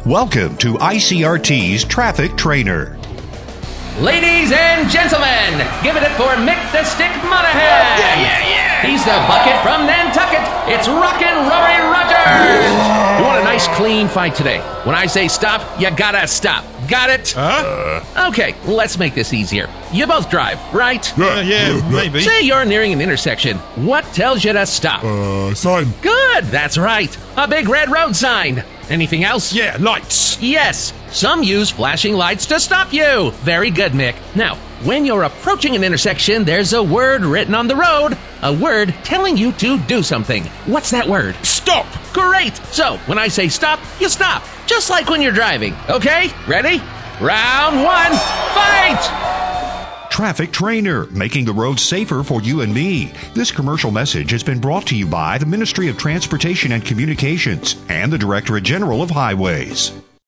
Welcome to ICRT's Traffic Trainer. Ladies and gentlemen, giving it for Mick the Stick Monahan. Yeah. He's the bucket from Nantucket. It's Rockin' Rory Rogers. You want a nice, clean fight today. When I say stop, you gotta stop. Got it? Okay, let's make this easier. You both drive, right? Yeah, maybe. Say you're nearing an intersection. What tells you to stop? Sign. Good, that's right. A big red road sign. Anything else? Yeah, lights. Yes, some use flashing lights to stop you. Very good, Mick. Now, when you're approaching an intersection, there's a word written on the road. A word telling you to do something. What's that word? Stop. Great. So, when I say stop, you stop. Just like when you're driving. Okay? Ready? Round one, fight! Traffic Trainer, making the roads safer for you and me. This commercial message has been brought to you by the Ministry of Transportation and Communications and the Directorate General of Highways.